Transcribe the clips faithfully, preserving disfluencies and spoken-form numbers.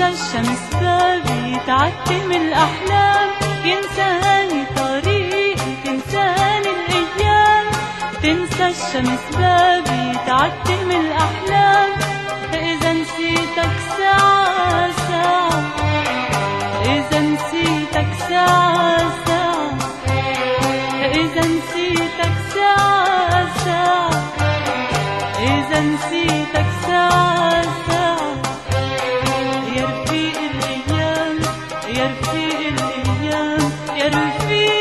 تنسى الشمس بابي تعتم الأحلام، ينساني طريقي تنساني الأيام. تنسى الشمس بابي تعتم الأحلام، إذا نسيتك ساعة ساعة، إذا نسيتك ساعة ساعة، إذا نسيتك ساعة ساعة، إذا نسيتك ساعة ساعة. يا رفيق الأيام يا رفيق الأيام يا رفيق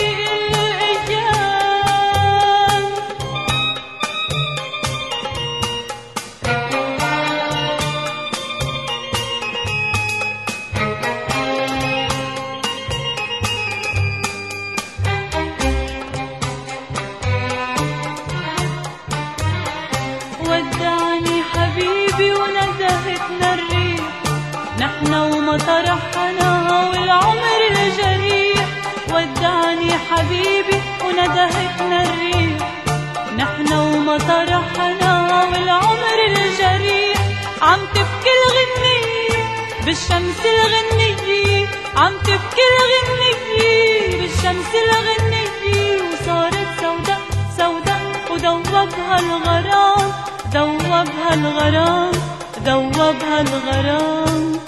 ودعني حبيبي وندهتنا الريح، نحن ومطرحنا والعمر الجريح. ودعني حبيبي وندهتنا الريح، نحن ومطرحنا والعمر الجريح. عم تبكي الغنية بالشمس الغنية، عم تبكي الغنية بالشمس الغنية. وصارت سودا سودا ودوبها الغرام، دوبها الغرام دوبها الغرام.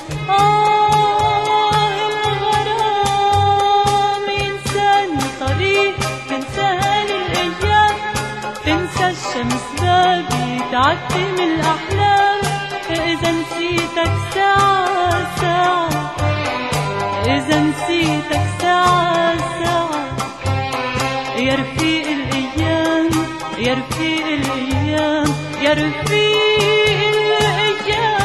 آه الغرام ينساني طريق تنساني الأيام. تنسى الشمس بابي تعتم الأحلام، إذا نسيتك ساعة ساعة، إذا نسيتك ساعة ساعة. يا رفيق الأيام يا رفيق الأيام يا رفيق الأيام.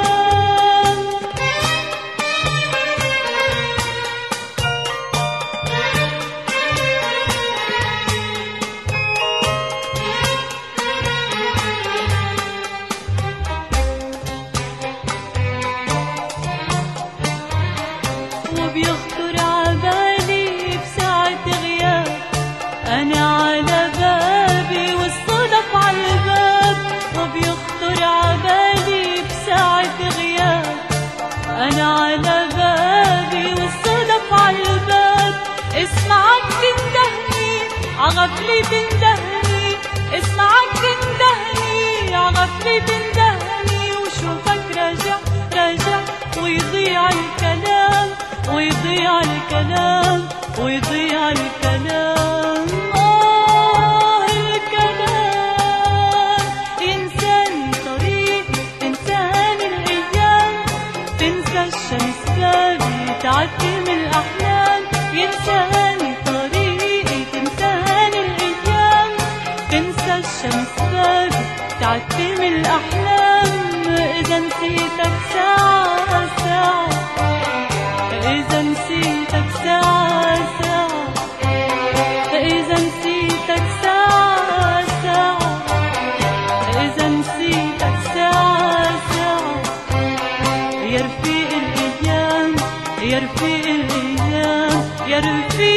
وبيخطر عبالي بساعة غياب، أنا على بابي والصدف عالباب. وبيخطر عبالي بساعة غياب، أنا على بابي والصدف عالباب. اسمعك تندهني عغفلي تندهني، اسمعك تندهني عغفلي تندهني. وشوفك راجع راجع ويضيع الكلام، ويضيع الكلام ويضيع الكلام. آه الكلام ينساني طريق تنساني الأيام. تنسى الشمس بابي تعتم الأحلام، ينساني طريقي تنساني الأيام. تنسى الشمس بابي تعتم الأحلام، إذا نسيتك ساعة ساعة، إذا نسيتك ساعة ساعة، إذا نسيتك ساعة ساعة، إذا نسيتك ساعة ساعة. يا رفيق الأيام يا رفيق الأيام يا رفيق